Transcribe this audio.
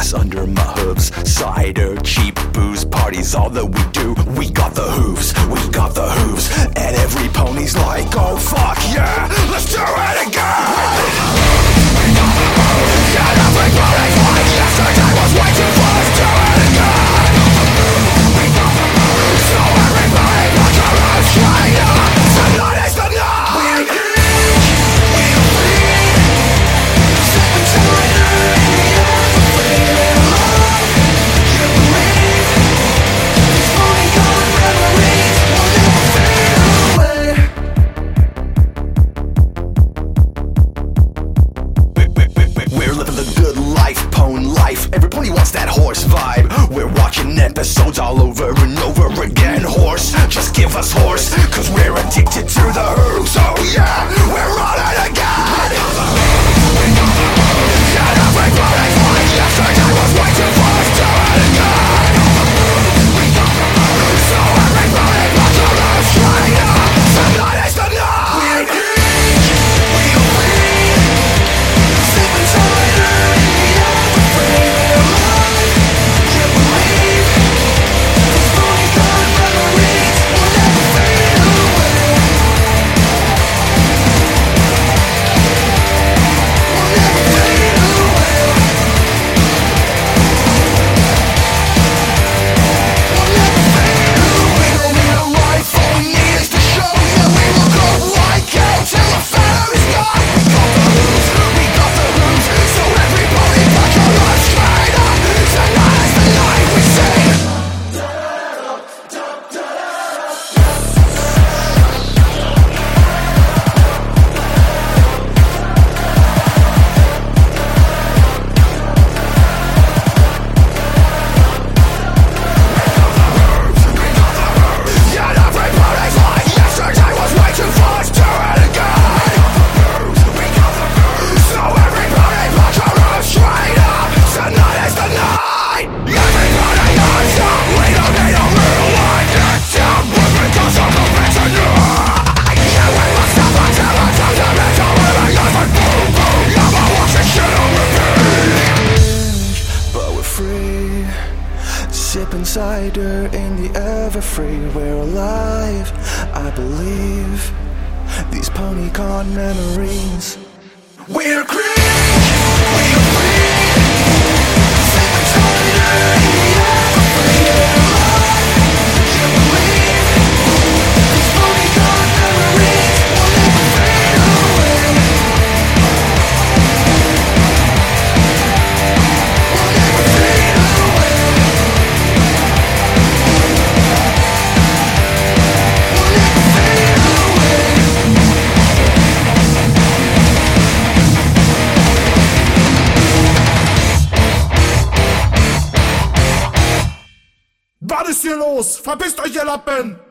grass under my hooves. Cider, cheap booze, parties, all that we do. We got the hooves, and every pony's like, oh fuck yeah, let's do it again. We got the hooves, and everybody's like, yesterday was way too fast, do it again. We got the hooves, so everybody put your hands straight up. Tonight is the night. We're living the good life, pwn life. Everybody wants that horse vibe. We're watching episodes all over and over again. Horse, just give us horse, cause we're addicted to the hooves. Oh yeah, we're on it again. And everybody's like, yesterday was way too fast, do it again. So everybody put your hands straight up. Tonight is the night. We're sleeping tighter in the evergreen. Can't believe these phony kind memories will never fade away. Will never fade away. Will never fade away. We don't need a life, all we need is to show. Yeah, we will go like hell till the feather is gone. We got the hooves, so everybody put your hands straight up. Tonight is the night we sing. Yeah, everybody's like, yesterday was way too fast, do it again. So everybody put your hands straight up. Tonight is the night. Everybody hands up. We don't need a real life. Get down with me, cause I'm a better tonight. Yeah, we must stop until it's time to make a living life. And boom, boom, never watch this shit on repeat. But we're free, sipping cider in the ever-free. We're alive, I believe. These ponycon memories. We're green, we're free. Sipping cider in the evergreen. Can't believe these ponycon memories will never fade away. Will never fade away. Will never fade away. Was ist hier los? Verpisst euch, ihr Lappen!